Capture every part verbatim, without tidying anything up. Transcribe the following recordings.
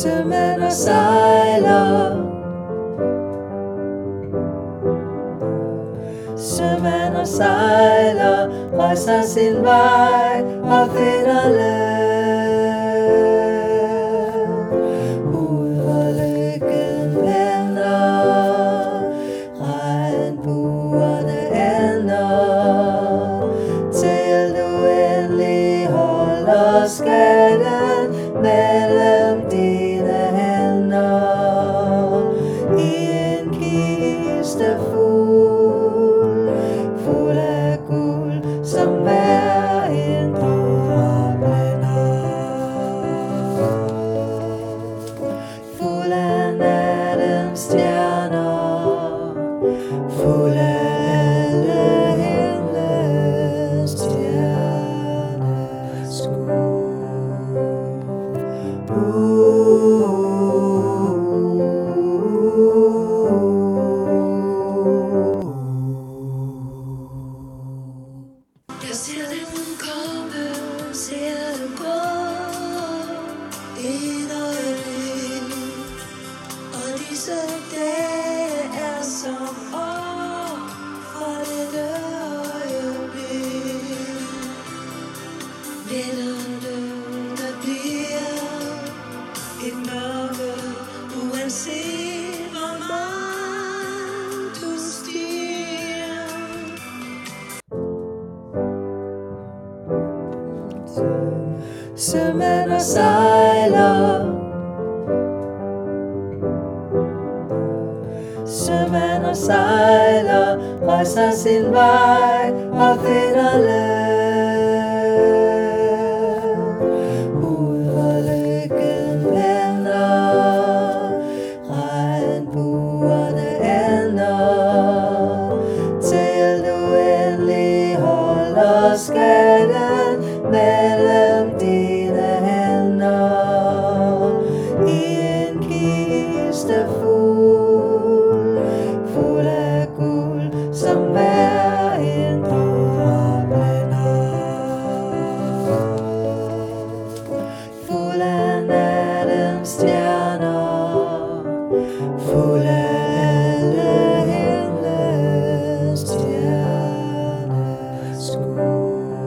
Sømand og sejler, sømand og sejler, rejser sin vej og finder land. Ud hvor lykken vender, regnbuerne ender, til du endelig holder skatten mellem dine hænder. I en kiste fuld, fuld af guld, som hver en drømmer blænder. Fuld af nattens stjerner, fuld af alle himlens stjerneskud. Jeg ser dem komme, ser dem gå, et øjeblik, og disse dage er som år fra dette øjeblik. Vender du, der bliver et mørke, uanset hvor meget du stiger. Sømand og sejler, sømand og sejler, rejser sin vej og finder land. Ud hvor lykken vender, regnbuerne ender, til du endelig holder skatten mellem dine hænder. I en kiste fuld, fuld af guld, som hver en drømmer blænder. Fuld af nattens stjerner, fuld af alle himlens stjerneskud.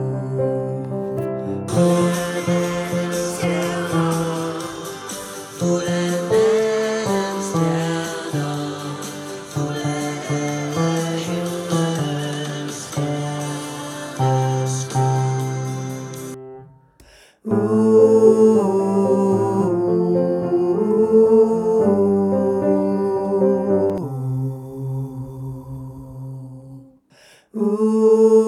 Fuld af nattens stjerner, fuld af alle himlens stjerneskud. Ooh. Ooh.